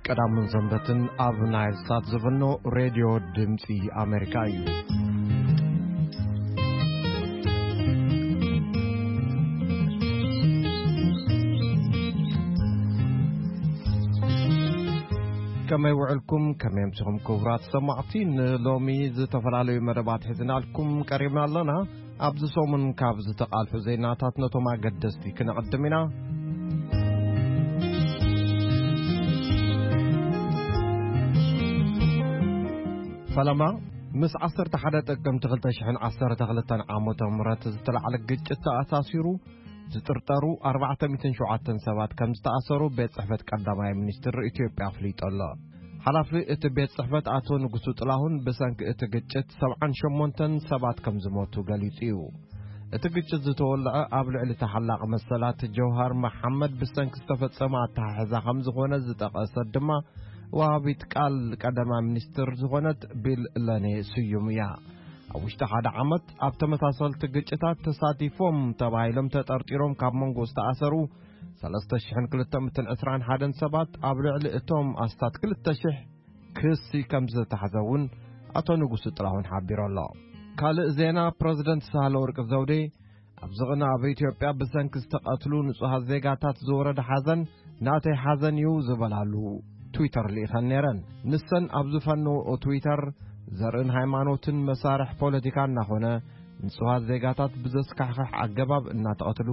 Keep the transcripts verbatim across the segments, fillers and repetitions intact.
ቀዳምን ዘንበትን ኣብ ናይል ሳት ዝፍኖ ሬድዮ ድምፂ ኣሜሪካ እዩ። كما يوعلكم كما يمسكم كبرات سماعتين لومي زتفلالي مدبات حزنالكم قريبنا لنا أبز صومن كابز تقالف زيناتات نتوما قدستي كنا قدمنا فلما مس عصر تحدث كم تغلتشحن عصر تغلتن عامو مرات زتلع على قجة أساسيرو زترترو أربعة مئتين شعاتن سبات كم تأثروا بيت صحفة قدامي منستر إثيوبيا فليت الله حلفي ات بيت صحفة آتو نقصو طلاهن بسنك اتقجت سبعان شمونتن سبات كم زموتو قليتيو اتقجت زتولع قبل علي تحلق مسلات جوهر محمد بسنك استفت سماعت تحزا خمز غونة زتقصد دما وابيت قال قدامي منستر زغونت بيل لاني سيوميا أوشت هذا عمد أبتمثال تجتات تساتيفهم تبايلم تطرطيرهم كابمنغو استأثروا ثلاثة شحن كل تمتن أسران حدن سبات أبلع لإتهم أستات كل التشح كسي كمزة تحزون أتونو قصة لهون حبير الله قال زينا بريزيدنت سهلورك الزودي أبزغنا بإثيوبيا بسنك استقتلوا نصها زيغاتات زورد حزن ناتي حزن يوزبلالو تويتر اللي خنيرن نسن أبزفنو أو تويتر زرن ሃይማኖትን መሳርሕ ፖለቲካን ናኾነ ንጹሃት ዜጋታት ብዘስካሕካሕ ኣገባብ እናተቐትሉ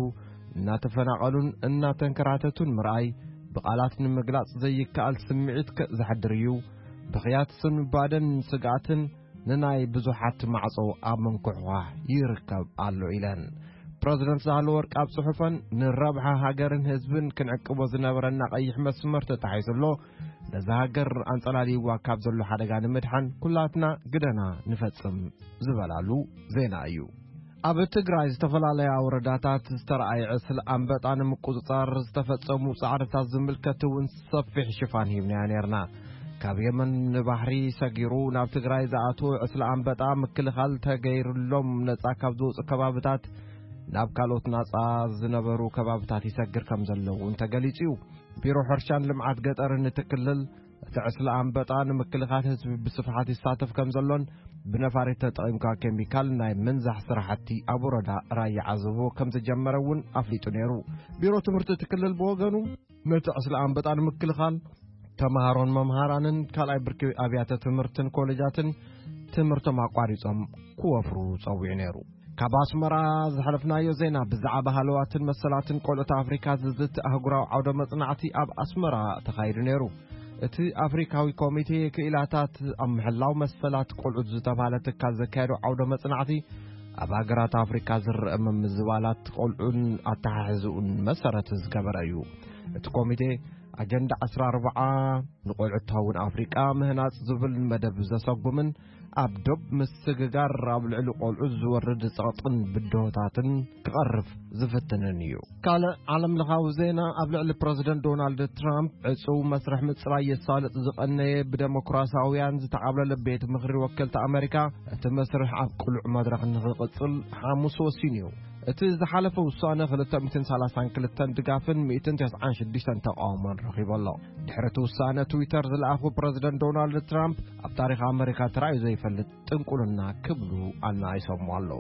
እናተፈናቐሉን እናተንከራተቱን ምርኣይ ብቓላት ንምግላጽ ዘይከኣል ስምዒት ዘሕድር እዩ ብኽያት ስንባደን ስጋትን ንናይ ብዙሓት ማዕጾ ኣብ መንኩሕዋ ይርከብ ኣሎ ኢለን ፕሬዝደንት ሳህለወርቅ ኣብ ጽሑፈን ንረብሓ ሃገርን ህዝብን ክንዕቅቦ ዝነበረና ቀይሕ መስመር ተታሒዙሎ ነዛ ሃገር አንጸላሊዋ ካብ ዘሎ ሓደጋ ንምድሓን ኩላትና ግደና ንፈጽም ዝበላሉ ዜና እዩ ኣብ ትግራይ ዝተፈላለዩ ወረዳታት ዝተረኣየ ዕስለ ኣንበጣ ንምቁጽጻር ዝተፈጸሙ ጻዕርታት ዝምልከት እውን ሰፊሕ ሽፋን ሂብና ነርና ካብ የመን ንባህሪ ሰጊሩ ናብ ትግራይ ዝኣተወ ዕስለ ኣንበጣ ምክልኻል ተገይሩሎም ነጻ ካብ ዝወፁ ከባብታት ናብ ካልኦት ናጻ ዝነበሩ ከባብታት ይሰግር ከም ዘለዉ ተገሊጹ ቢሮ ሕርሻን ልምዓት ገጠርን ትክልል ተዕስለ ኣንበጣ ንምክልኻል ህዝቢ ብስፍሓት ይሳተፍ ከም ዘሎን ብነፋሪት ተጠቒምካ ኬሚካል ናይ ምንዛሕ ስራሕቲ ኣብ ወረዳ ራያ ዓዘቦ ከም ዝጀመረውን ኣፍሊጡ ነይሩ ቢሮ ትምህርቲ ትክልል ብወገኑ ነቲ ዕስለ ኣንበጣ ንምክልኻል ተማሃሮን መምሃራንን ካልኣይ ብርኪ ኣብያተ ትምህርትን ኮሌጃትን ትምህርቶም ኣቋሪጾም ክወፍሩ ጸዊዑ ነይሩ ካብ ኣስመራ ዝሓለፍናዮ ዜና ብዛዕባ ሃለዋትን መሰላትን ቆልዑት ኣፍሪካ ዝዝት ኣህጉራዊ ዓውደ መጽናዕቲ ኣብ ኣስመራ ተኻይዱ ነይሩ እቲ ኣፍሪካዊ ኮሚቴ ክኢላታት ኣብ ምሕላው መሰላት ቆልዑት ዝተባሃለ ትካል ዘካየዱ ዓውደ መጽናዕቲ ኣብ ሃገራት ኣፍሪካ ዝረአ ምዝባላት ቆልዑን ኣተሓሕዙኡን መሰረት ዝገበረ እዩ እቲ ኮሚቴ ኣጀንዳ عشرة أربعة ንቆልዑት ታውን ኣፍሪካ ምህናጽ ዝብል መደብ ዘሰጉምን ኣብ ዶብ ምስግጋር ኣብ ልዕሊ ቆልዑት ዝወርድ ጸቕጥን ብድሆታትን ክቐርፍ ዝፍትንን እዩ ካልእ ዓለም ለኻዊ ዜና ኣብ ልዕሊ ፕሬዝደንት ዶናልድ ትራምፕ ዕፁው መስርሕ ምጽራይ የሳልጥ ዝቐነየ ብዴሞክራሲያውያን ዝተዓብለለ ቤት ምኽሪ ወከልቲ ኣሜሪካ እቲ መስርሕ ኣብ ቁልዕ መድረኽ ንኽቕጽል ሓሙስ ወሲኑ እዩ እቲ ዝሓለፈ ውሳነ ክልተ ሚእትን ሰላሳን ክልተን ድጋፍን ሚእትን ትስዓን ሽዱሽተን ተቃውሞን ረኺበሎ ድሕሪ ውሳነ ትዊተር ዝለኣኹ ፕሬዝደንት ዶናልድ ትራምፕ ኣብ ታሪኽ ኣሜሪካ ተራእዩ ዘይፈልጥ ጥንቁልና ክብሉ ኣናይሶም ኣለዉ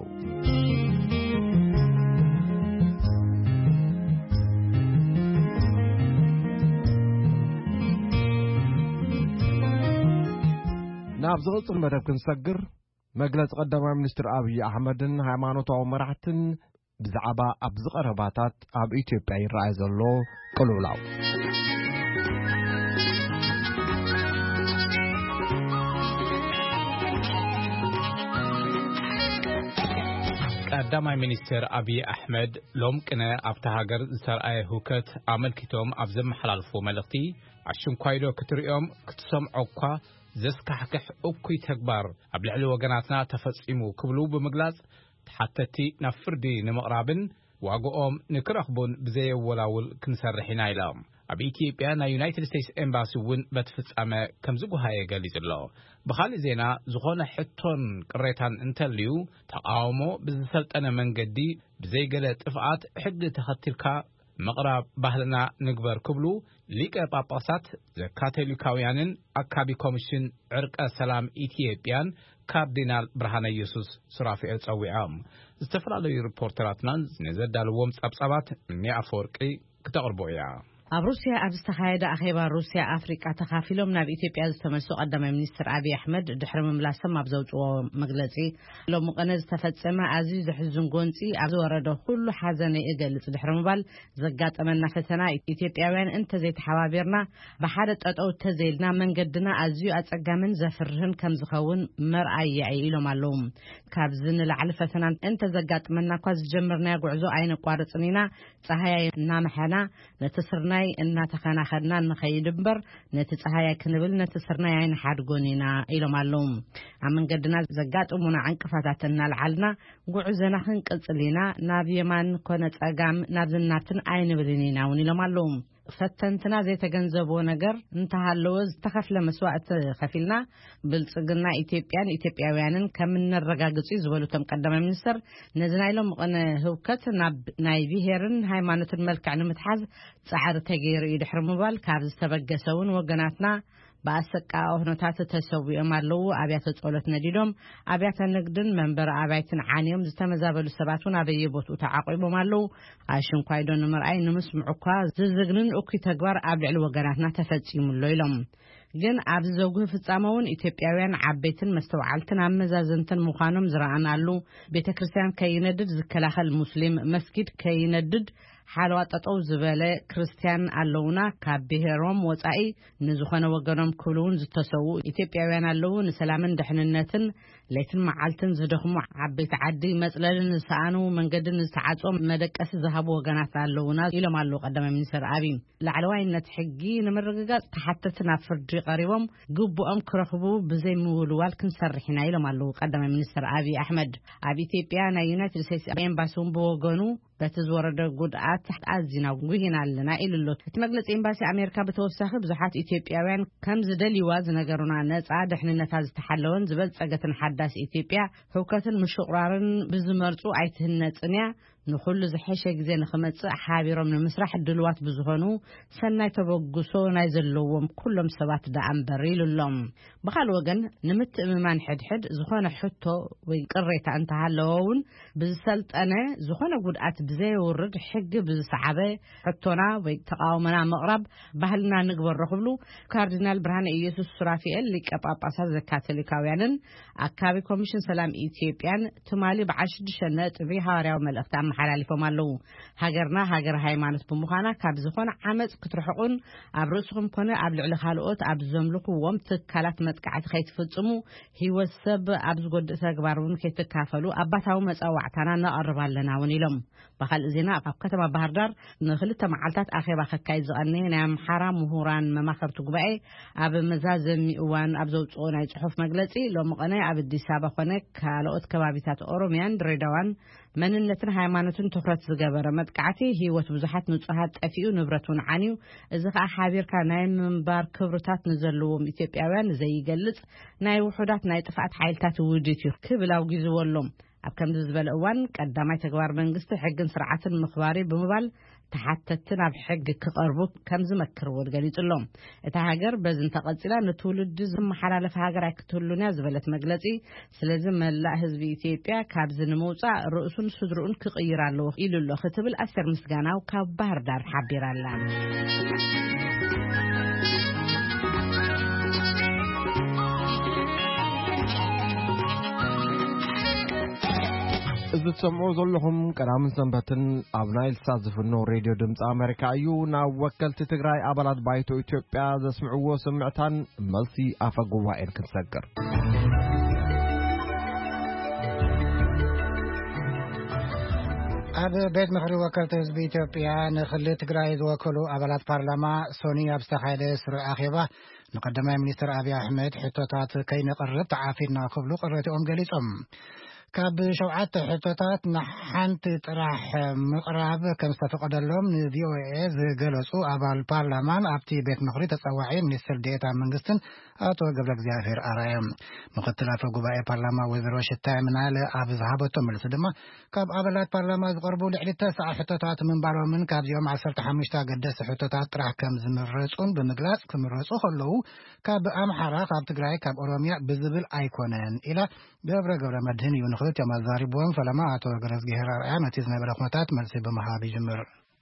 ናብ ዝቕጽል መደብ ክንሰግር መግለጽ ቀዳማይ ሚኒስትር ኣብይ ኣሕመድን ሃይማኖታዊ መራሕትን ብዛዕባ ኣብ ዝቐረባታት ኣብ ኢትዮጵያ ይረኣይ ዘሎ ቅልውላው ቀዳማይ ሚኒስትር ኣብይ ኣሕመድ ሎም ቅነ ኣብታ ሃገር ዝተርኣየ ሁከት ኣመልኪቶም ኣብ ዘመሓላልፎ መልእኽቲ ኣሽንኳይዶ ክትሪኦም ክትሰምዖ እኳ ዘስካሕክሕ እኩይ ተግባር ኣብ ልዕሊ ወገናትና ተፈጺሙ ክብሉ ብምግላጽ ተሓተቲ ናብ ፍርዲ ንምቕራብን ዋግኦም ንክረኽቡን ብዘየወላውል ክንሰርሕ ኢና ኢሎም ኣብ ኢትዮጵያ ናይ ዩናይትድ ስቴትስ ኤምባሲ እውን በትፍጻመ ከም ዝጓሃየ ገሊጹ ኣሎ ብኻልእ ዜና ዝኾነ ሕቶን ቅሬታን እንተልዩ ተቃውሞ ብዝሰልጠነ መንገዲ ብዘይገለ ጥፍኣት ሕጊ ተኸቲልካ مقرب ባህልና نقبر كبلو ليك باباسات كاثوليكاويانن أكابي كوميشن عرق سلام إثيوبيان كاردينال برهان يسوس سرافيل صويعام استفرالو ريبورتراتنا نزدالوم صبصبات من أفورقي كتقربويا ኣብ ሩስያ ኣብ ዝተኻየደ ኣኼባ ሩስያ ኣፍሪቃ ተኻፊሎም ናብ ኢትዮጵያ ዝተመልሱ ቀዳማይ ሚኒስትር አብይ አሕመድ ድሕሪ ምምላሶም ኣብ ዘውፅዎ መግለጺ ሎም ቀነ ዝተፈጸመ ኣዝዩ ዘሕዝን ጎንፂ ኣብ ዝወረደ ኩሉ ሓዘነይ እገልጽ ድሕሪ ምባል ዘጋጠመና ፈተና ኢትዮጵያውያን እንተ ዘይተሓባቢርና ብሓደ ጠጠው ተዘይልና መንገድና ኣዝዩ ኣጸጋምን ዘፍርህን ከም ዝኸውን መርኣያ ኢሎም ኣለዉ ካብ ዝንላዕሊ ፈተና እንተ ዘጋጠመና እኳ ዝጀመርና ጉዕዞ ኣይነቋርጽን ኢና ፀሃይ እናመሐና ነተስርና ናይ እናተኸናኸድና ንኸይድ እምበር ነቲ ፀሃይ ክንብል ነቲ ስርናይ ኣይንሓድጎኒና ኢሎም ኣለዉ ኣብ መንገድና ዘጋጥሙና ዕንቅፋታት እናልዓልና ጉዕዞና ክንቅጽልና ናብ የማን ኮነ ጸጋም ናብ ዝናብትን ኣይንብልን ኢና እውን ኢሎም ኣለዉ ፈተንትና ዘይተገንዘቦ ነገር እንተሃለወ ዝተኸፍለ መስዋዕት ከፊልና ብልጽግና ኢትዮጵያን ኢትዮጵያውያንን ከም እንረጋግጽ ዝበሉቶም ቀዳማይ ሚኒስትር ነዝናይሎም ቀነ ህውከት ናብ ናይ ብሄርን ሃይማኖትን መልክዕ ንምትሓዝ ጻዕሪ ተገይሩ ይድሕር ምባል ካብ ዝተበገሰውን ወገናትና በአሰቃው ሁኔታት ተሰውየም አለው አብያተ ጸሎት ነዲዶም አብያተ ንግድን መንበር አባይትን ዓኒዮም ዝተመዛበሉ ሰባቱን አበየቦቱ ተዓቆይቦም አለው አሽንኳይዶን መርአይ ንምስምዑኳ ዝዝግንን እኩይ ተግባር ኣብ ልዕሊ ወገናትና ተፈጽሙሎ ኢሎም ግን ኣብ ዘጉህ ፍጻመውን ኢትዮጵያውያን ዓበይትን መስተዋዕልትን አመዛዝንትን ምዃኖም ዝራአናሉ ቤተክርስቲያን ከይነድድ ዝከላኸል ሙስሊም መስጊድ ከይነድድ ሓለዋ ጠጠው ዝበለ ክርስቲያን ኣለውና ካብ ብሄሮም ወጻኢ ንዝኾነ ወገኖም ክብሉውን ዝተሰው ኢትዮጵያውያን ኣለው ንሰላምን ድሕንነትን ለይትን መዓልትን ዝደኽሙ ዓበይቲ ዓዲ መጽለልን ዝሰኣኑ መንገድን ዝተዓጾም መደቀሲ ዝሃቡ ወገናት ኣለውና ኢሎም ኣለዉ ቀዳማይ ሚኒስትር አብይ ላዕለዋይነት ሕጊ ንምርግጋጽ ተሓተትን ኣብ ፍርዲ ቀሪቦም ግቡኦም ክረኽቡ ብዘይ ምውልዋል ክንሰርሕና ኢሎም ኣለዉ ቀዳማይ ሚኒስትር አብይ አሕመድ ኣብ ኢትዮጵያ ናይ ዩናይትድ ስቴትስ ኤምባሲውን ብወገኑ በተዝወረደ ጉድአት አዝና ጉሂና ለና ኢልሎ ተመግለጽ ኤምባሲ አሜሪካ በተወሳኺ ብዙሓት ኢትዮጵያውያን ከም ዝደልይዋ ዝነገሩና ነፃ ድሕንነታ ዝተሓለወን ዝበልጸገትን ሓዳስ ኢትዮጵያ ህውከትን ምሽቕራርን ብዝመርጹ ኣይትህነጽንያ ንኹሉ ዝሐሸ ግዜ ንኽመጽእ ሓቢሮም ንምስራሕ ድልዋት ብዙኾኑ ሰናይ ተበግሶ ናይ ዘለዎም ኩሎም ሰባት ዳኣምበር ኢሉሎም በኻል ወገን ንምትእምማን ሕድሕድ ዝኾነ ሕቶ ወይ ቅሬታ እንተሃለውን ብዝሰልጠነ ዝኾነ ጉድኣት ብዘይውርድ ሕጊ ብዝሰዓበ ሕቶና ወይ ተቃውሞና መቕራብ ባህልና ንግበር ክብሉ ካርዲናል ብርሃነ ኢየሱስ ሱራፊኤል ሊቀ ጳጳሳት ዘካቶሊካውያንን አካባቢ ኮሚሽን ሰላም ኢትዮጵያን ትማሊ በዓሽድሽተ ነጥቢ ሐዋርያው መልእክት ሓላሊፎም ኣለዉ ሃገርና ሃገር ሃይማኖት ብምዃና ካብ ዝኾነ ዓመጽ ክትርሕቁን ኣብ ርእስኩም ኮነ ኣብ ልዕሊ ካልኦት ኣብ ዘምልኩዎም ትካላት መጥቃዕቲ ከይትፍጽሙ ህይወት ሰብ ኣብ ዝጎድእ ተግባርን ከይትካፈሉ ኣባታዊ መጻዋዕታና ነቐርብ ኣለና እውን ኢሎም በኻልእ ዜና ኣብ ከተማ ባህር ዳር ንኽልተ መዓልታት ኣኼባ ከካይድ ዝቐነየ ናይ ኣምሓራ ምሁራን መማኸርቲ ጉባኤ ኣብ መዛዘሚ እዋን ኣብ ዘውፅኦ ናይ ጽሑፍ መግለጺ ሎሚ ቀነ ኣብ አዲስ አበባ ኮነ ካልኦት ከባቢታት ኦሮሚያን ድሬዳዋን መንነትን ሃይማኖትን ትኩረት ዝገበረ መጥቃዕቲ ህይወት ብዙሓት ንጹሃት ጠፊኡ ንብረቱን ዓንዩ እዚ ከዓ ሓቢርካ ናይ ምንባር ክብርታት ንዘለዎም ኢትዮጵያውያን ዘይገልጽ ናይ ውሑዳት ናይ ጥፋት ሓይልታት ውድት ክብላው ግዝወሎም ኣብ ከምዚ ዝበለ እዋን ቀዳማይ ተግባር መንግስቲ ሕግን ስርዓትን ምኽባሪ ብምባል ተሓተትን ኣብ ሕግ ክቐርቡ ከም ዝመክርዎ ገሊጽሎም እታ ሃገር በዝን ተቐጽላ ንትውልድ ዝመሓላለፈ ሃገር ኣይክትህሉና ዝበለት መግለጺ ስለዚ መላእ ህዝቢ ኢትዮጵያ ካብ ዝንመውጻእ ርእሱን ስድሩን ክቕይር ኣለዎ ኢሉሎ ክትብል ኣስር ምስጋናው ካብ ባህር ዳር ሓቢራላ إذا تسمعوا ذلهم كلام سنبتن أبناء السازفنو راديو دمت أمريكا أيونا وكلت تقرأي أبلاد بايتو إثيوبيا ذا سمعوا سمعتان ملسي أفقوا وائل كنسكر أب بيت مخري وكلت حزب إثيوبيا نخلي تقرأي ذوكلو أبلاد بارلما سوني أبستخايد سر أخيبا نقدم مينستر أبي أحمد حتوتات كي نقرب تعافينا قبلو قرأت أم جليس أم كاب شوعات حتتات نحنت طرح مقراب كم استفقدلهم دي او اي جلسوا ابال البرلمان ابتي بيت مخري تصوعي منستر ديتا منغستن اتو قبل እግዚአብሔር አራያም ምክትል አፈ ጉባኤ ፓርላማ ወይዘሮ ሽታይ ምናለ ኣብ ዝሃበቶ መልስ ድማ ካብ ኣባላት ፓርላማ ዝቀርቡ ልዕሊ ተስዓ ሕቶታት ምንባሮምን ካብ ዚኦም ዓሰርተ ሓሙሽተ ገደስ ሕቶታት ጥራሕ ከም ዝምረጹን ብምግላጽ ክምረጹ ከለዉ ካብ ኣምሓራ ካብ ትግራይ ካብ ኦሮሚያ ብዝብል ኣይኮነን ኢላ ገብረ ገብረ መድህን እዩ ንኽልት የማዛሪቦም ፈለማ ኣቶ ገረዝጌሄር ኣርኣያ ነቲ ዝነበረ ኩነታት መልሲ ብምሃብ ይጅምር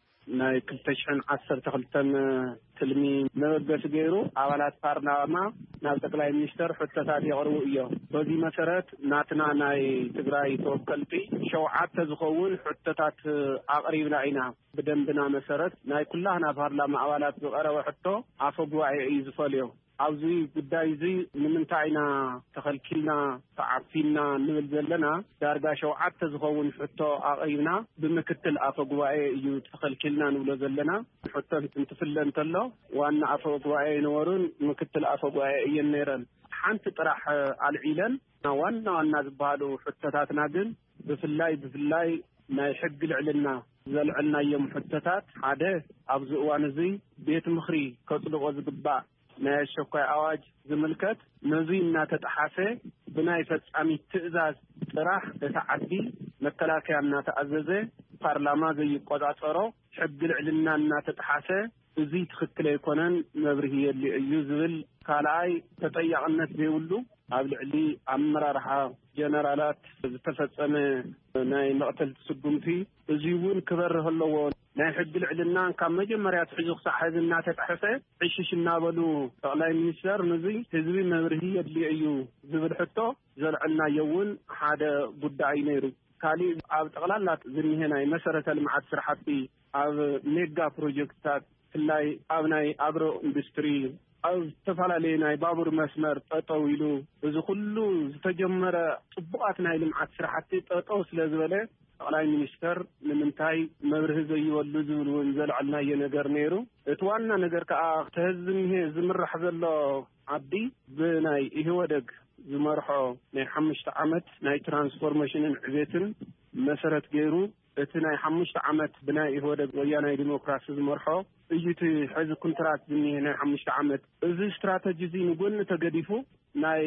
ናይ ክልተሽሕን ዓሰርተ ክልተን ትልሚ መበገስ ገይሩ ኣባላት ፓርላማ ናብ ጠቅላይ ሚኒስተር ሕቶታት የቕርቡ እዮም በዚህ መሰረት ናትና ናይ ትግራይ ተወከልቲ ሸውዓተ ዝኸውን ሕቶታት ኣቕሪብና ኢና ብደንብና መሰረት ናይ ኩላህና ፓርላማ ኣባላት ዝቐረበ ሕቶ ኣፈ ጉባኤ እዩ ዝፈልዮ ኣብዚ ጉዳይ እዚ ንምንታይና ተኸልኪልና ተዓፊና ንብል ዘለና ዳርጋ ሸውዓተ ዝኸውን ሕቶ ኣቕሪብና ብምክትል ኣፈ ጉባኤ እዩ ተኸልኪልና ንብሎ ዘለና ሕቶ እንትፍለ እንተሎ ዋና ኣፈ ጉባኤ ይነበሩን ምክትል ኣፈ ጉባኤ እየን ነይረን ሓንቲ ጥራሕ ኣልዒለን ዋና ዋና ዝበሃሉ ሕቶታትና ግን ብፍላይ ብፍላይ ናይ ሕጊ ልዕልና ዘልዕልናዮም ሕቶታት ሓደ ኣብዚ እዋን እዚ ቤት ምኽሪ ከጽድቆ ዝግባእ ናይ አስቸኳይ አዋጅ ዝምልከት ነዚ እናተጣሐፈ ብናይ ፈጻሚ ትዕዛዝ ጥራሕ ተዓዲ መከላከያ እናተኣዘዘ ፓርላማ ዘይቆጻጸሮ ሕግ ልዕልና እናተጣሐፈ እዚ ትክክል ኣይኮነን መብርሂ የሊ እዩ ዝብል ካልኣይ ተጠያቅነት ዘይብሉ ኣብ ልዕሊ ኣመራርሓ ጀነራላት ዝተፈጸመ ናይ መቕተልቲ ስጉምቲ እዚ እውን ክበርህ ኣለዎ ናይ ሕግ ልዕልና ካብ መጀመርያ ትሕዙ ክሳብ ሕዚ እናተጣሐፈ ዕሽሽ እናበሉ ጠቅላይ ሚኒስተር ነዚ ህዝቢ መብርሂ የድሊ እዩ ዝብል ሕቶ ዘልዕልናዮ እውን ሓደ ጉዳይ ነይሩ ካሊእ ኣብ ጠቅላላ ዝኒሄ ናይ መሰረተ ልምዓት ስራሕቲ ኣብ ሜጋ ፕሮጀክትታት ፍላይ ኣብ ናይ አግሮ ኢንዱስትሪ ኣብ ዝተፈላለዩ ናይ ባቡር መስመር ጠጠው ኢሉ እዚ ኩሉ ዝተጀመረ ጽቡቃት ናይ ልምዓት ስራሕቲ ጠጠው ስለዝበለ ጠቅላይ ሚኒስተር ንምንታይ መብርሂ ዘይወሉ ዝብል እውን ዘልዕልናዮ ነገር ነይሩ እቲ ዋና ነገር ከዓ ተህዝብኒሄ ዝምራሕ ዘሎ ዓዲ ብናይ ኢህወደግ ዝመርሖ ናይ ሓሙሽተ ዓመት ናይ ትራንስፎርሜሽንን ዕቤትን መሰረት ገይሩ እቲ ናይ ሓሙሽተ ዓመት ብናይ ኢህወደግ ወያናይ ዲሞክራሲ ዝመርሖ እዩቲ ሕዚ ኩንትራት ዝኒሄ ናይ ሓሙሽተ ዓመት እዚ ስትራቴጂ እዚ ንጎኒ ተገዲፉ ናይ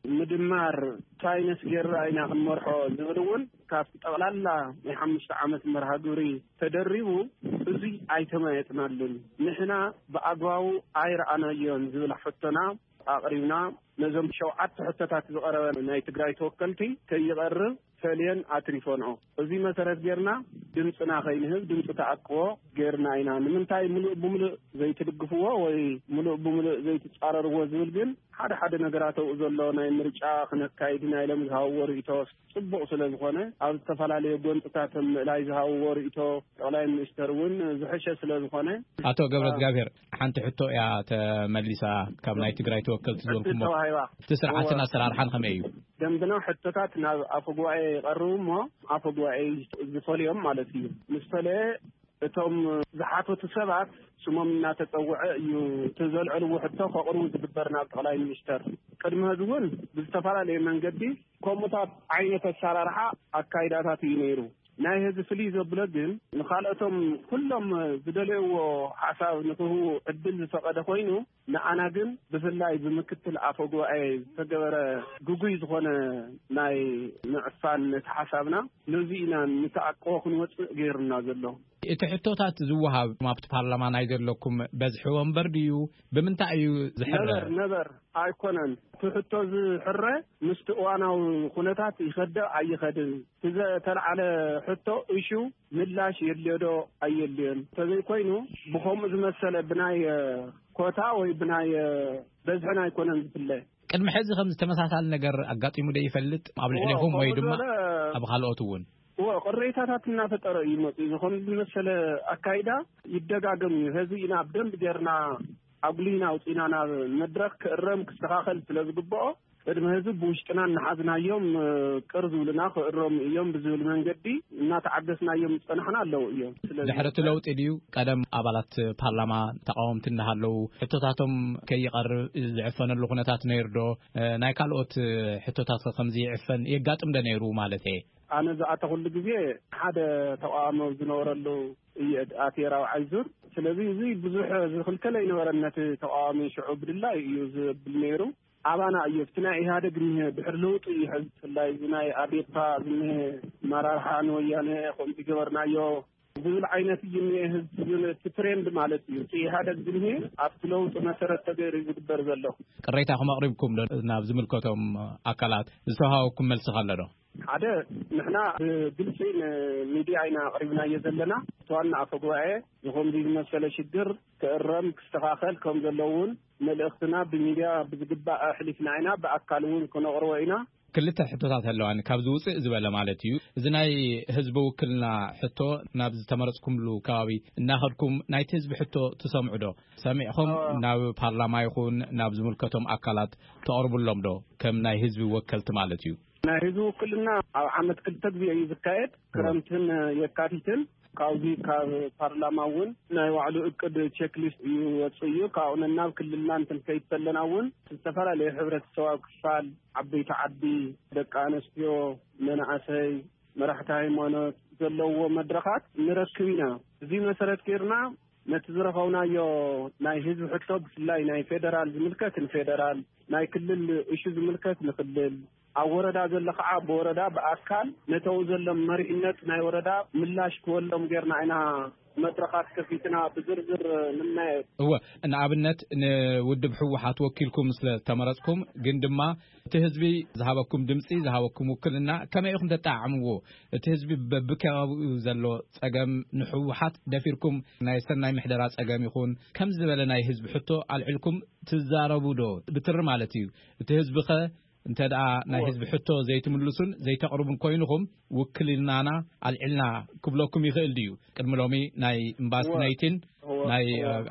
ምድማር ሳይንስ ጌራ ኢና ክንመርሖ ዝብል እውን ካብ ጠቅላላ ናይ ሓሙሽተ ዓመት መርሃ ግብሪ ተደሪቡ እዚ ኣይተማየጥናሉን ንሕና ብኣግባቡ ኣይረኣናዮን ዝብል ሕቶና ኣቕሪብና ነዞም ሸውዓተ ሕቶታት ዝቐረበ ናይ ትግራይ ተወከልቲ ከይቐርብ ፈልየን ኣትሪፎንኦ እዚ መሰረት ጌርና ድምፅና ከይንህብ ድምፂ ተኣቅቦ ጌርና ኢና ንምንታይ ሙሉእ ብሙሉእ ዘይትድግፍዎ ወይ ሙሉእ ብሙሉእ ዘይትፃረርዎ ዝብል ግን ሓደ ሓደ ነገራት ኣብኡ ዘሎ ናይ ምርጫ ክነካይድ ናይ ሎም ዝሃብዎ ርእቶ ፅቡቅ ስለ ዝኾነ ኣብ ዝተፈላለዩ ጎንፅታት ምእላይ ዝሃብዎ ርእቶ ጠቅላይ ሚኒስተር እውን ዝሕሸ ስለ ዝኾነ ኣቶ ገብረ እግዚአብሔር ሓንቲ ሕቶ እያ ተመሊሳ ካብ ናይ ትግራይ ተወከልቲ ዝወልኩሞ ትስርዓትን ኣሰራርሓን ከመይ እዩ ደንብና ሕቶታት ናብ ኣፈ ጉባኤ ይቐርቡ እሞ ኣፈ ጉባኤ ዝፈልዮም ማለት እዩ ምስ ፈለየ እቶም ዝሓተቱ ሰባት ስሞም እናተፀውዐ እዩ ተዘልዕልዎ ሕቶ ከቕርቡ ዝግበር ናብ ጠቅላይ ሚኒስተር ቅድሚ ህዚ እውን ብዝተፈላለየ መንገዲ ከምኡታት ዓይነት ኣሰራርሓ ኣካይዳታት እዩ ነይሩ ናይ ህዚ ፍልይ ዘብሎ ግን ንኻልኦቶም ኩሎም ዝደልይዎ ሓሳብ ንክህቡ ዕድል ዝፈቐደ ኮይኑ ንኣና ግን ብፍላይ ብምክትል ኣፈ ጉባኤ ዝተገበረ ጉጉይ ዝኾነ ናይ ምዕፋን ነቲ ሓሳብና ነዚ ኢና ንተኣቅቦ ክንወፅእ ገይሩና ዘሎ እቲ ሕቶታት ዝወሃብ ኣብቲ ፓርላማ ናይ ዘለኩም በዝሒ ወንበር ድዩ ብምንታይ እዩ ዝሕረ ነበር ኣይኮነን ትሕቶ ዝሕረ ምስቲ እዋናዊ ኩነታት ይኸድእ ኣይኸድን ዝተልዓለ ሕቶ እሹ ምላሽ የድልዮ ኣየድልዮን ተዘይ ኮይኑ ብኸምኡ ዝመሰለ ብናይ ኮታ ወይ ብናይ በዝሕን ኣይኮነን ዝፍለ ቅድሚ ሕዚ ከም ዝተመሳሳሊ ነገር ኣጋጢሙ ዶ ይፈልጥ ኣብ ልዕሊኹም ወይ ድማ ኣብ ካልኦት እውን ወቅሬታታት እናፈጠረ ይመጡ ይኹን ዝመሰለ ኣካይዳ ይደጋገም እዩ ህዚ ኢና ብደንብ ጌርና ኣጉሊና ውፂና ናብ መድረክ ክእረም ክስተኻኸል ስለ ዝግብኦ ቅድመ ህዝብ ውሽጥና ንሓዝናዮም ቅርዙልና ክእሮም እዮም ብዝብል መንገዲ እናተዓገስናዮም ጽናሕና ኣለው እዮም ስለዚህ ድሕረት ለውጥ እዩ ቀደም ኣባላት ፓርላማ ተቃወምቲ እናሃለው ሕቶታቶም ከይቀርብ ዝዕፈነሉ ኩነታት ነይርዶ ናይ ካልኦት ሕቶታት ከምዚ ይዕፈን የጋጥም ደ ነይሩ ማለት እዩ ኣነ ዝኣተ ኩሉ ግዜ ሓደ ተቃዋሚ ዝነበረሉ ኣቴራው ዓይዙር ስለዚህ እዚ ብዙሕ ዝኽልከለ ይነበረነት ተቃዋሚ ሽዑብ ድላይ እዩ ዝብል ነይሩ ኣባና እዩ ፍትናይ ኢህአዴግ ድሕር ለውጥ ይሕዝ ላይ ዝናይ ኣዴፓ ዝነ መራርሓን ወያነ ከምቲ ገበርናዮ ዝብል ዓይነት ህዝብ ትሬንድ ማለት እዩ ኢህአዴግ ዝነ ኣብቲ ለውጥ መሰረት ተገይሩ ዝግበር ዘሎ ቅሬታኩም ኣቅሪብኩም ናብ ዝምልከቶም ኣካላት ዝሰሃወኩም መልሲ ካለዶ ሓደ ንሕና ብግልፂ ሚድያ ኢና ኣቅሪብናዮ ዘለና ተዋና ኣፈጉባኤ ዝኸምዚ ዝመሰለ ሽግር ክእረም ክስተኻኸል ከም ዘለውን መልእኽትና ብሚድያ ብዝግባእ ኣሕሊፍና ኢና ብኣካል እውን ክነቕርቦ ኢና ክልተ ሕቶታት ኣለዋን ካብ ዝውፅእ ዝበለ ማለት እዩ እዚ ናይ ህዝቢ ውክልና ሕቶ ናብ ዝተመረፅኩምሉ ከባቢ እናኸድኩም ናይቲ ህዝቢ ሕቶ ትሰምዑ ዶ ሰሚዕኹም ናብ ፓርላማ ይኹን ናብ ዝምልከቶም ኣካላት ተቕርቡሎም ዶ ከም ናይ ህዝቢ ወከልቲ ማለት እዩ ናይ ህዝቢ ውክልና ኣብ ዓመት ክልተ ግዜ እዩ ዝካየድ ክረምትን የካቲትን ካብዚ ካብ ፓርላማ እውን ናይ ባዕሉ እቅድ ቼክሊስት እዩ ወፅዩ ካብኡ ናብ ክልልና እንትን ከይተለና እውን ዝተፈላለዩ ሕብረተሰባዊ ክፋል ዓበይቲ ዓዲ ደቂ ኣንስትዮ መናእሰይ መራሕቲ ሃይማኖት ዘለዎ መድረኻት ንረክብ ኢና እዚ መሰረት ጌርና ነቲ ዝረኸብናዮ ናይ ህዝቢ ሕቶ ብፍላይ ናይ ፌደራል ዝምልከት ንፌደራል ናይ ክልል እሹ ዝምልከት ንክልል ኣብ ወረዳ ዘሎ ከዓ በወረዳ በኣካል ነተው ዘሎም መሪሕነት ናይ ወረዳ ምላሽ ክወሎም ጌርና ኢና መድረኻት ከፊትና ብዝርዝር ንናየ እወ ንኣብነት ንውድብ ሕወሓት ወኪልኩም ስለ ተመረፅኩም ግን ድማ እቲ ህዝቢ ዝሃበኩም ድምፂ ዝሃበኩም ውክልና ከመይ ኢኹም ተጣዕምዎ እቲ ህዝቢ በብከባቢኡ ዘሎ ፀገም ንሕወሓት ደፊርኩም ናይ ሰናይ ምሕደራ ፀገም ይኹን ከም ዝበለ ናይ ህዝቢ ሕቶ ኣልዕልኩም ትዛረቡ ዶ ብትሪ ማለት እዩ እቲ ህዝቢ ኸ እንተ ደኣ ናይ ህዝቢ ሕቶ ዘይትምልሱን ዘይተቕርቡን ኮይኑኹም ውክልናና ኣልዕልና ክብለኩም ይኽእል ድዩ ቅድሚ ሎሚ ናይ እምባስናይትን ናይ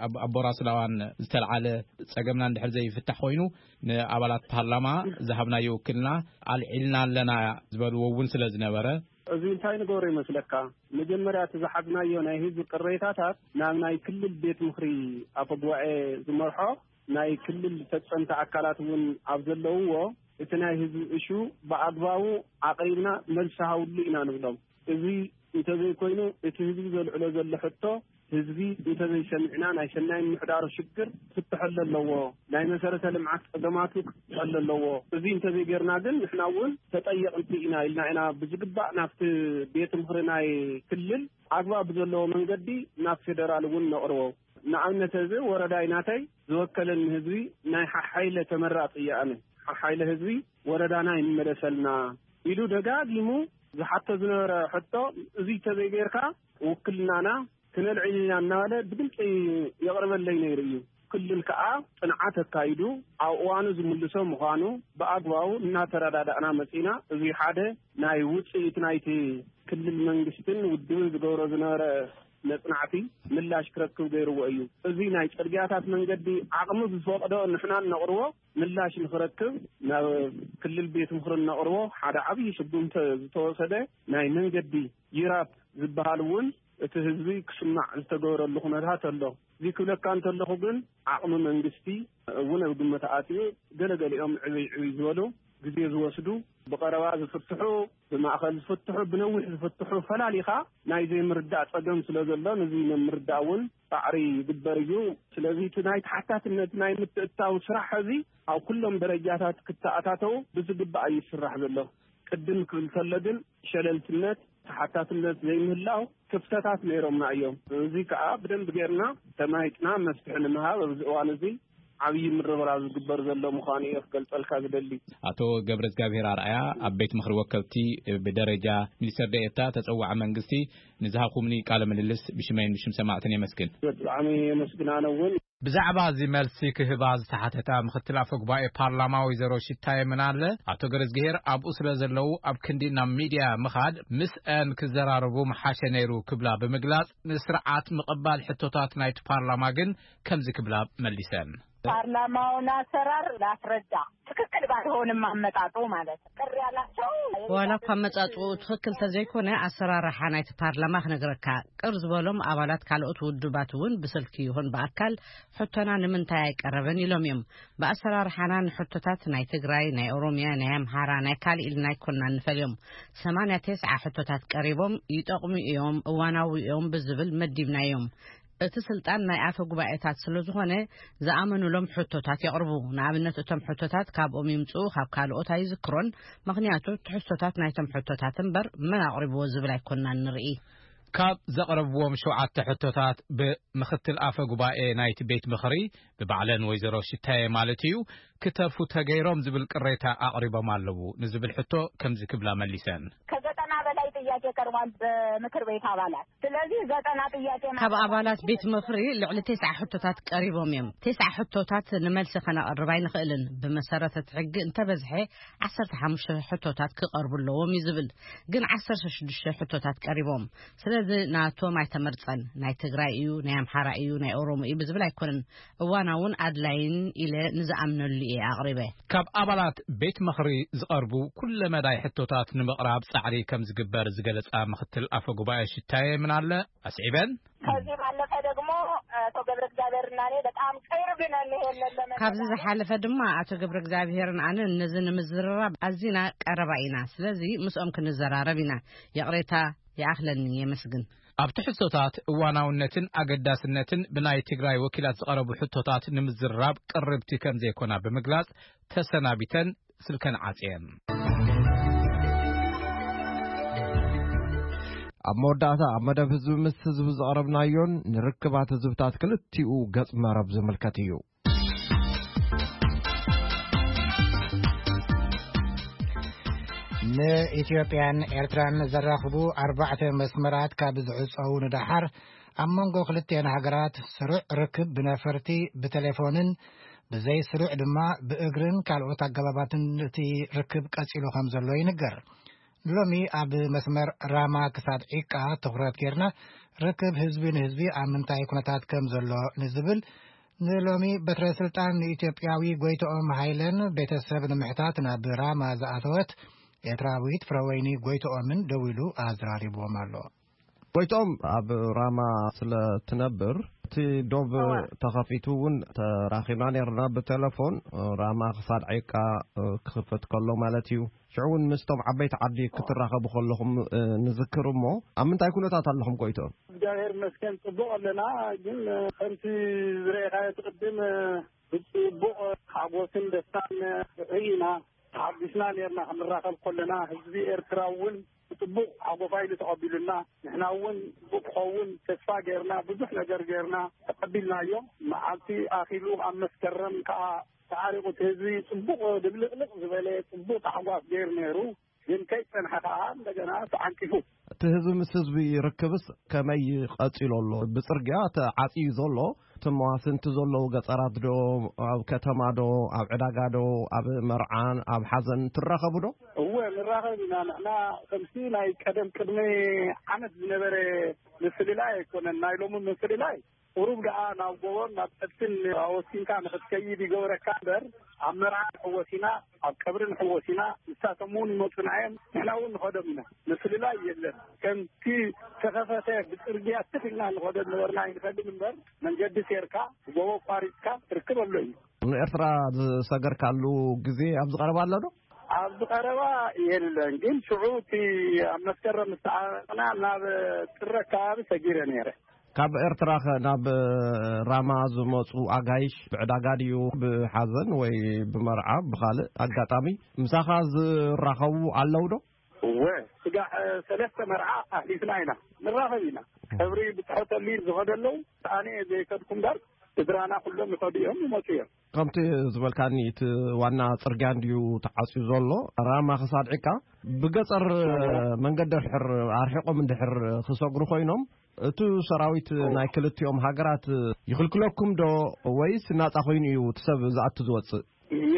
ኣቦራስላዋን ዝተልዓለ ፀገምና እንድሕር ዘይፍታሕ ኮይኑ ንኣባላት ፓርላማ ዝሃብናዮ ውክልና ኣልዕልና ኣለና ዝበልዎ እውን ስለ ዝነበረ እዚ እንታይ ንገብሮ ይመስለካ መጀመርያ ተዛሓዝናዮ ናይ ህዝቢ ቅሬታታት ናብ ናይ ክልል ቤት ምኽሪ ኣፈጉባኤ ዝመርሖ ናይ ክልል ተፀንተ ኣካላት እውን ኣብ ዘለውዎ እቲ ናይ ህዝቢ እሹ ብኣግባቡ ኣቅሪብና መልሲ ሃውሉ ኢና ንብሎም እዚ እንተዘይ ኮይኑ እቲ ህዝቢ ዘልዕሎ ዘሎ ሕቶ ህዝቢ እንተዘይሰሚዕና ናይ ሰናይ ምሕዳር ሽግር ክትሕል ኣለዎ ናይ መሰረተ ልምዓት ፀገማቱ ክትሕል ኣለዎ እዚ እንተዘይ ጌርና ግን ንሕና እውን ተጠየቕንቲ ኢና ኢልና ኢና ብዝግባእ ናብቲ ቤት ምኽሪ ናይ ክልል ኣግባብ ዘለዎ መንገዲ ናብ ፌደራል እውን ነቕርቦ ንኣብነት እዚ ወረዳ ኢናተይ ዝወከለን ህዝቢ ናይ ሓሓይለ ተመራፂ እያ ኣነ ሓሓይለ ህዝቢ ወረዳና ይመለሰልና ኢሉ ደጋጊሙ ዝሓተ ዝነበረ ሕቶ እዚ ተዘይ ጌርካ ውክልናና ክነልዕልና እናበለ ብግልፂ የቕርበለይ ነይሩ እዩ ክልል ከዓ ጥንዓት ኣካይዱ ኣብ እዋኑ ዝምልሶ ምዃኑ ብኣግባቡ እናተረዳዳእና መፂና እዚ ሓደ ናይ ውፅኢት ናይቲ ክልል መንግስትን ውድብን ዝገብሮ ዝነበረ ነጽናዕቲ ምላሽ ክረክብ ገይርዎ እዩ እዚ ናይ ጽርግያታት መንገዲ ዓቕሙ ዝፈቅዶ ንሕና ነቕርቦ ምላሽ ንኽረክብ ናብ ክልል ቤት ምኽሪ ነቕርቦ ሓደ ዓብይ ሽጉምተ ዝተወሰደ ናይ መንገዲ ይራት ዝበሃል እውን እቲ ህዝቢ ክስማዕ ዝተገበረሉ ኩነታት ኣሎ እዚ ክብለካ እንተለኹ ግን ዓቕሚ መንግስቲ እውን ኣብ ግምት ኣትዩ ገለገሊኦም ዕብይ ዕብይ ዝበሉ ግዜ ዝወስዱ በቀረባ ዝፍትሑ በማእኸል ዝፍትሑ ብነዊሕ ዝፍትሑ ፈላሊኻ ናይ ዘይምርዳእ ፀገም ስለ ዘሎ ነዚ ንምርዳእውን ፃዕሪ ይግበር እዩ ስለዚ እቲ ናይ ተሓታትነት ናይ ምትእትታው ስራሕ እዚ ኣብ ኩሎም ደረጃታት ክተኣታተው ብዝግባእ ይስራሕ ዘሎ ቅድም ክብል ከሎ ግን ሸለልትነት ተሓታትነት ዘይምህላው ክፍተታት ነይሮምና እዮም እዚ ከዓ ብደንብ ጌርና ተማሂጥና መፍትሒ ንምሃብ ኣብዚ እዋን እዚ ዓብይ ምርብራብ ዝግበር ዘሎ ምዃኑ እዩ ክገልጸልካ ዝደሊ ኣቶ ገብረ እግዚአብሔር ኣርኣያ ኣብ ቤት ምኽሪ ወከልቲ ብደረጃ ሚኒስትር ዴኤታ ተፀዋዕ መንግስቲ ንዝሃብኩምኒ ቃለ ምልልስ ብሽመይን ብሽም ሰማዕትን የመስግን ብጣዕሚ የመስግናነ እውን ብዛዕባ እዚ መልሲ ክህባ ዝተሓተታ ምክትል ኣፈ ጉባኤ ፓርላማ ወይዘሮ ሽታዬ ምናለ ኣቶ ገብረ እግዚአብሔር ኣብኡ ስለ ዘለው ኣብ ክንዲ ናብ ሚድያ ምኻድ ምስአን ክዘራረቡ መሓሸ ነይሩ ክብላ ብምግላጽ ንስርዓት ምቕባል ሕቶታት ናይቲ ፓርላማ ግን ከምዚ ክብላ መሊሰን ፓርላማውና ሰራር ላስረዳ ትክክል ባልሆንም አመጣጡ ማለት ቅር ያላቸው ወላኳ አመጣጡ ትክክል ተዘይኮነ አሰራራሓ ናይቲ ፓርላማ ክነግረካ ቅር ዝበሎም አባላት ካልኦት ውድባቱን ብስልኪ ይሁን በአካል ሕቶና ንምንታይ አይቀረበን ኢሎም እዮም በአሰራራሓና ንሕቶታት ናይ ትግራይ ናይ ኦሮሚያ ናይ አምሃራ ናይ ካልእ ናይ ኮና ንፈልዮም ሰማንያ ተስዓ ሕቶታት ቀሪቦም ይጠቅሙ እዮም እዋናዊ እዮም ብዝብል መዲብናዮም እቲ ስልጣን ናይ አፈ ጉባኤታት ስለዝኾነ ዝኣመኑሎም ሕቶታት ይቅርቡ ንኣብነት እቶም ሕቶታት ካብኦም ይምፁ ካብ ካልኦት ኣይዝክሮን ምክንያቱ ሕቶታት ናይቶም ሕቶታት እምበር መን ኣቅሪብዎ ዝብል ኣይኮናን ንርኢ ካብ ዘቅረብዎም ሸውዓተ ሕቶታት ብምክትል አፈ ጉባኤ ናይቲ ቤት ምኽሪ ብባዕለን ወይዘሮ ሽታዬ ማለት እዩ ክተርፉ ተገይሮም ዝብል ቅሬታ አቅሪቦም ኣለዉ ንዝብል ሕቶ ከምዚ ክብላ መሊሰን ከዘጠና በላይ ጥያቄ ቀርቧል በምክር ቤት አባላት ስለዚህ ዘጠና ጥያቄ ካብ አባላት ቤት ምኽሪ ልዕሊ ተስዓ ሕቶታት ቀሪቦም እዮም ተስዓ ሕቶታት ንመልሲ ከነቅርብ ኣይንኽእልን ብመሰረተ ሕጊ እንተበዝሐ ዓሰርተ ሓሙሽተ ሕቶታት ክቀርቡለዎም ይዝብል ግን ዓሰርተ ሽዱሽተ ሕቶታት ቀሪቦም ስለዚ ናቶም ኣይተመርፀን ናይ ትግራይ እዩ ናይ አምሓራ እዩ ናይ ኦሮሞ እዩ ብዝብል ኣይኮነን እዋናውን ኣድላይን ኢለ ንዝኣምነሉ እየ ኣቅሪበ ካብ አባላት ቤት ምኽሪ ዝቀርቡ ኩለ መዳይ ሕቶታት ንምቅራብ ጻዕሪ ከም ዝግበር ዝገለጻ ምክትል አፈ ጉባኤ ሽታዬ ምን አለ አስዒበን ከዚህ ባለፈ ደግሞ አቶ ገብረ እግዚአብሔርና እኔ በጣም ቅርብና ይሄንን ለምን ካብዚ ዝሓለፈ ድማ አቶ ገብረ እግዚአብሔርን አነ እነዚህን ምዝረራብ አዚና ቀረባይና ስለዚህ ምስኦም ክንዘራረብ ኢና የቅሬታ ያኽለኒ የመስግን ኣብቲ ሕቶታት እዋናውነትን አገዳስነትን ብናይ ትግራይ ወኪላት ዝቀረቡ ሕቶታት ንምዝራብ ቅርብቲ ከም ዘይኮና ብምግላጽ ተሰናቢተን ስልከን ዓጽየን ኣብ መወዳእታ ኣብ መደብ ህዝቢ ምስ ህዝቢ ዝቐረብናዮን ንርክባት ህዝብታት ክልቲኡ ገጽ መረብ ዝምልከት እዩ ንኢትዮጵያን ኤርትራን ዘራኽቡ ኣርባዕተ መስመራት ካብ ዝዕጸው ንዳሓር ኣብ መንጎ ክልቲአን ሃገራት ስሩዕ ርክብ ብነፈርቲ ብቴሌፎንን ብዘይ ስሩዕ ድማ ብእግርን ካልኦት ኣገባባትን እቲ ርክብ ቀጺሉ ከም ዘሎ ይንገር ሎሚ ኣብ መስመር ራማ ክሳድ ዒቃ ትኹረት ጌርና ርክብ ህዝቢ ንህዝቢ ኣብ ምንታይ ኩነታት ከም ዘሎ ንዝብል ንሎሚ በትረ ስልጣን ኢትዮጵያዊ ጎይቶኦም ሃይለን ቤተሰብ ንምሕታት ናብ ራማ ዝኣተወት ኤርትራዊት ፍረወይኒ ጎይቶኦምን ደው ኢሉ ኣዘራሪቦም ኣሎ ጎይቶኦም ኣብ ራማ ስለ ትነብር እቲ ዶብ ተኸፊቱ እውን ተራኺብና ነርና ብቴሌፎን ራማ ክሳድ ዒቃ ክኽፈት ከሎ ማለት እዩ ሽዑውን ምስቶም ዓበይቲ ዓዲ ክትራኸቡ ከለኹም ንዝክር እሞ ኣብ ምንታይ ኩነታት ኣለኹም ጎይቶኦም እግዚአብሔር መስገን ጽቡቕ ኣለና ግን ከምቲ ዝረአኻዮ ትቅድም ብጽቡቕ ሓጎስን ደስታን ርኢና ሓዲስና ነርና ክንራኸብ ከለና ህዝቢ ኤርትራ እውን ብጽቡቕ ዓጎፋይሉ ተቐቢሉና ንሕና እውን ጽቡቕ ክኸውን ተስፋ ጌርና ብዙሕ ነገር ጌርና ተቐቢልናዮ መዓልቲ ኣኺሉ ኣብ መስከረም ከዓ ተዓሪቑ ህዝቢ ጽቡቕ ድብልቕልቕ ዝበለ ጽቡቕ ታሕጓስ ገይሩ ነይሩ ግን ከይጸንሐ ከዓ እንደገና ተዓንቂፉ እቲ ህዝቢ ምስ ህዝቢ ይርክብስ ከመይ ቀጺሉ ኣሎ ብጽርግያ ተዓጽዩ ዘሎ ተመዋስንቲ ዘለዉ ገጠራት ዶ ኣብ ከተማ ዶ ኣብ ዕዳጋ ዶ ኣብ መርዓን ኣብ ሓዘን ትራኸቡ ዶ እወ ንራኸብ ኢና ንሕና ከምቲ ናይ ቀደም ቅድሚ ዓመት ዝነበረ ምፍልላይ ኣይኮነን ናይ ሎሚ ምፍልላይ ቁሩብ ደኣ ናብ ጎቦን ናብ ፀብትን ኣወሲንካ ንኽትከይድ ይገብረካ እምበር ኣብ መርዓ ሕወሲና ኣብ ቀብሪ ሕወሲና ንሳቶም እውን ይመፁና እዮም ንሕና እውን ንኸዶም ኢና ምፍልላይ የለን ከምቲ ተኸፈተ ብፅርግያ ትኽልና ንኸዶም ነበርና ይንኸድም እምበር መንገዲ ሴርካ ጎቦ ቋሪፅካ ትርክበሎ እዩ ንኤርትራ ዝሰገርካሉ ግዜ ኣብ ዝቐረባ ኣሎ ዶ ኣብ ዝቐረባ የለን ግን ሽዑ እቲ ኣብ መስከረም ዝተዓቕና ናብ ጥረ ከባቢ ሰጊረ ነይረ ካብ ኤርትራ ናብ ራማ ዝመፁ ኣጋይሽ ብዕዳጋ ድዩ ብሓዘን ወይ ብመርዓ ብኻልእ ኣጋጣሚ ምሳኻ ዝራኸቡ ኣለዉ ዶ እወ ስጋዕ ሰለስተ መርዓ ኣሕሊፍና ኢና ንራኸብ ኢና ቀብሪ ብትሕተሊን ዝኸደለዉ ኣነ ዘይከድኩም ዳር ስድራና ኩሎም ይኸዱ እዮም ይመፁ እዮም ከምቲ ዝበልካኒ እቲ ዋና ጽርግያ እንድዩ ተዓፅዩ ዘሎ ራማ ክሳድ ዒቃ ብገጠር መንገዲ ድሕር ኣርሒቆም እንድሕር ክሰግሩ ኮይኖም እቲ ሰራዊት ናይ ክልቲኦም ሃገራት ይኽልክለኩም ዶ ወይስ ናጻ ኮይኑ እዩ እቲ ሰብ ዝኣቱ ዝወፅእ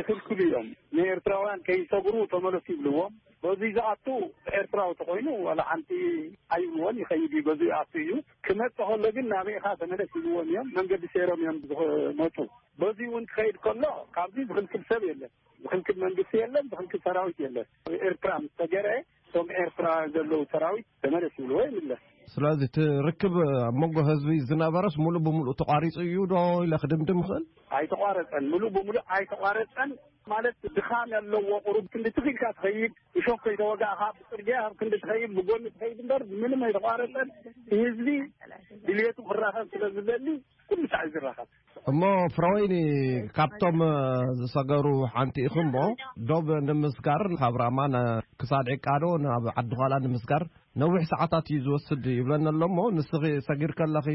يخلكوا اليوم نيرتراوان كي يصبروا تملسي بلوهم بزي زعتو إرتراو تقوينه ولا عنتي أيوان يخيبي بزي عطيو كما تقول لنا نبي هذا ملسي بلوهم يوم من قد سيرهم يوم ماتوا بزي وانت خير كله قابضي بخل كل سبب يلا بخل كل من قد سيلا بخل كل سراويت يلا إرترام تجرى ثم إرترا زلوا سراويت تملسي بلوهم يلا ስለዚህ ትርክብ ሞጎ ህዝቢ ዝነበረስ ሙሉ በሙሉ ተቋሪጽ እዩ ዶ ይለخدمድም خل አይተቋረጸን ሙሉ በሙሉ አይተቋረጸን ማለት ድኻም ያለው ወቁሩብ ክንድ ትግልካ ትኸይድ ይሾክ ይተወጋኻ ብጽርጊያ ክንድ ትኸይድ ብጎን ትኸይድ እንደር ምንም አይተቋረጸን ህዝቢ ድልየቱ ክራኸብ ስለዝደሊ ኩሉ ሰዓት ዝራኸብ እሞ ፍራወይኒ ካብቶም ዝሰገሩ ሓንቲ ኢኹምቦ ዶብ ንምስጋር ካብ ራማን ክሳድ ዕቃዶ ናብ ዓዲ ኋላ ንምስጋር ነዊሕ ሰዓታት እዩ ዝወስድ ይብለና ኣሎሞ ንስኺ ሰጊር ከለኺ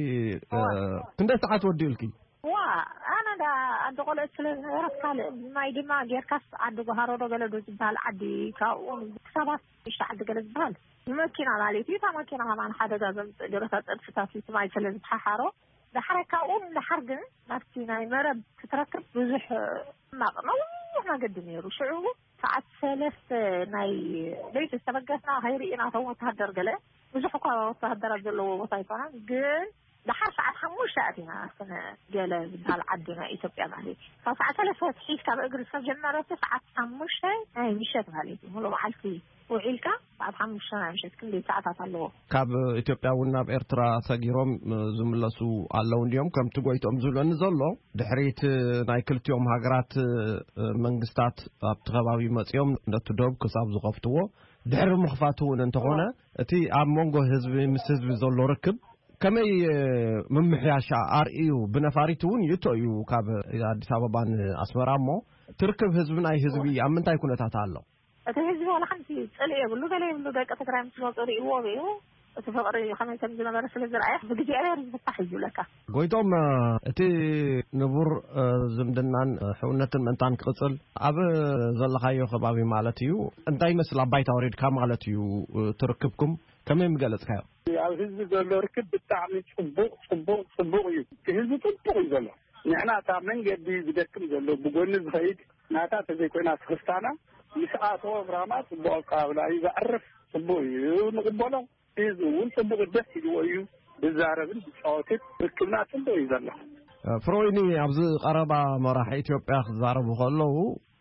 ክንደይ ሰዓት ወዲኡልኪ ዋ ኣነ ዳ ኣንተ ቆልዑት ስለ ዝነበረት ካልእ ማይ ድማ ጌርካስ ዓዲ ጎሃሮዶ ገለዶ ዝበሃል ዓዲ ካብኡ ክሳባት ሽተ ዓዲ ገለ ዝበሃል መኪና ማለት እዩ እታ መኪና ከማን ሓደጋ ዘምፅእ ገረታት ጥድፍታት እቲ ማይ ስለ ዝተሓሓሮ دحركة أم لحرجة نفسنا مرب تتركب بزح مقنع وإحنا قد نيرو شعوه ساعات ثلاث ناي ليش استبقتنا هيري إنا ثوم تهدر قلة بزح قارو تهدر الجلو وطيفنا قل دحر ساعات حموش ساعتنا أصلا قلة بهالعدنا إثيوبيا معلي فساعات ثلاث تحيش كاب أجر سجنة ساعات حموش هاي مشيت معلي هلو معلتي وعيلكا بعد حمش سنة مشيت كل ساعات على كاب إثيوبيا وناب إرترا سجيرهم زملسو على اليوم كم تقول تأمزلون نزلوا دحريت نايكلت يوم هاجرات منجستات أبتغاوي متيوم نتدوب كساب زقفتوه دحر مخفاتون انتهونا تي أمونجو حزب مسحزب زلوا ركب كمي ممحياشا آرئيو بنفاريتون يتويو كاب أديس أبابان أسمرامو تركب حزبنا أي حزبي أمنتا يكون تاتالو أتهزي ولا خمسي تسألي يقول له قال يقول له قطع كلام شو طريق هو بيه تفكري خمسة من زمان رسل الزراعة بقدي أنا رز بتحجو لك قويتهم أتي نبور زمدنان حونة المنتان قصل أب زل خيو خبابي مالتيو أنتي مثل بيت أوريد كام مالتيو تركبكم كم مقالت خيو يا حزب زل ركب بالتعميد صبوق صبوق صبوق يو حزب صبوق زل نحنا تعمل جدي بدكم زل بقول نزهيد ناتا تزي كوينا سخستانا مساعات وغرامات بوقع ولا يعرف صبوي نقبله يزون صبوي الدس يجويه بالزارب بالصوتات ركبنا صبوي زله فرويني أبز قربا مراح إثيوبيا زارب وخلوه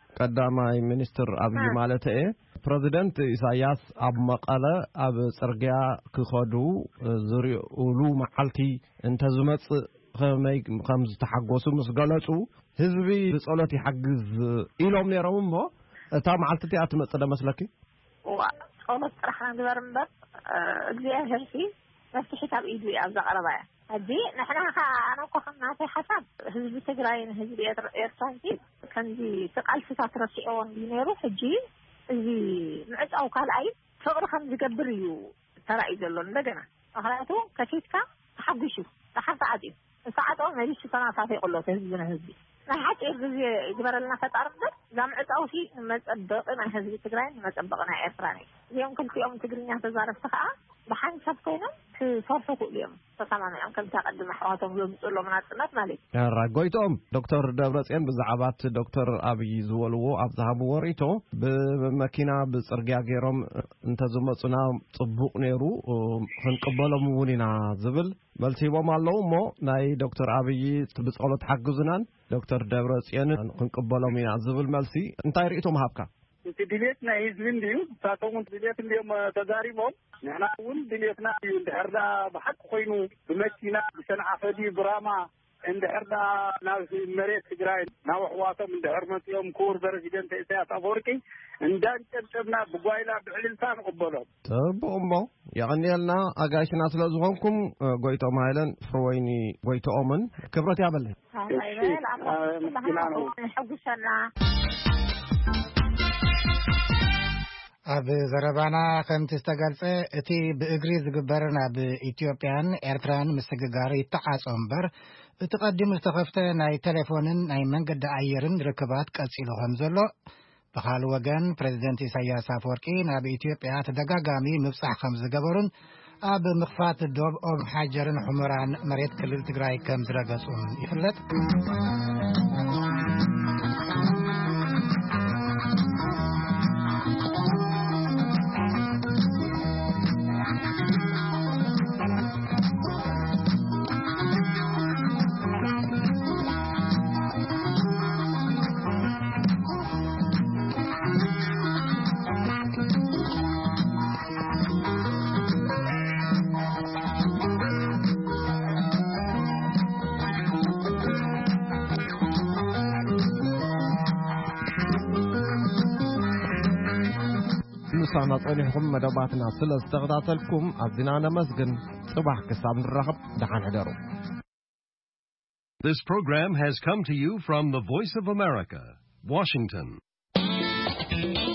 قدامي مينستر أبي مالته بريزيدنت إساياس أب مقالة أب سرقيا كخدو زري أولو محلتي انت زمت خمي خمس تحقوسو مسقالتو هزبي بسألتي حقز إلهم نيرهم بو تام عالتي أتمت ده مسلكي وأنا صراحة عندي برمبر اللي أهلي نفس حساب إيدي أبزق ربايا هدي نحن أنا وقفنا في حساب هزبي تجراين هزبي إرسانتي كان دي تقال في فترة شيئون دينيرو حجي اللي معد أو قال عيد فقر خمس جبريو ترى إذا لون بدنا أخلاته كشيتك تحبشوا تحب عادي ساعات أول ما يجي سنة صافي يقول له تهزبنا هزبي نحكي إرزي جبر لنا فترة جامعة أو شيء ما تطبقنا هذه التجربة ما تطبقنا إسرائيل اليوم كل يوم تجريني هتزار الصحة بحن شبكينا في صرفة اليوم فطبعا يمكن تقدم محواتهم يوم تقول له مناطقات مالك رجويتهم دكتور دبرتين بزعبات دكتور أبي زولو أبزهاب وريتو بمكينة بسرقيا غيرهم انت زمتنا طبق نيرو خنقبلهم ونينا زبل بلتيبو مالو مو ناي دكتور أبي بسألت حقزنان دكتور دبرتين خنقبلهم ينا زبل ملسي انتي رئيتو مهابكا انت دليتنا يزلين ديو ساتوون دليت اليوم تداريبهم نحن أول دليتنا يندهرنا بحق خوينو بمكينة بسنع فدي براما اندهرنا ناس مريت تجراين ناو حواتهم اندهرنا يوم كور برزيدنت إساءة أفوركي اندان تبنا بقوائنا بعلنسان قبلهم طب أمو يعني لنا أقاشنا سلازوهنكم قويتو مايلن فرويني قويتو أمن كبرت يا بلي حق السنة أب زربانا كنت استقلت أتي بإجريز جبرنا بإثيوبيان إيرتران مستقاري تعاس أمبر تقدم استخفته ناي تليفونن ناي منقد عيرن ركبات كأسيلو همزلو بخال وغن بريزيدنت إساياس أفوركي ناب إثيوبيا تدقاقامي مبصح خمس جبرن أب مخفات الدوب أم حجرن حمران مريت كلل تقراي كم زرقصون يفلت ምሳና ጸኒሕኩም መደባትና ስለ ዝተኸታተልኩም ኣዝና ነመስግን ጽባሕ ክሳብ ንራኸብ ደሓን ሕደሩ This program has come to you from the Voice of America, Washington.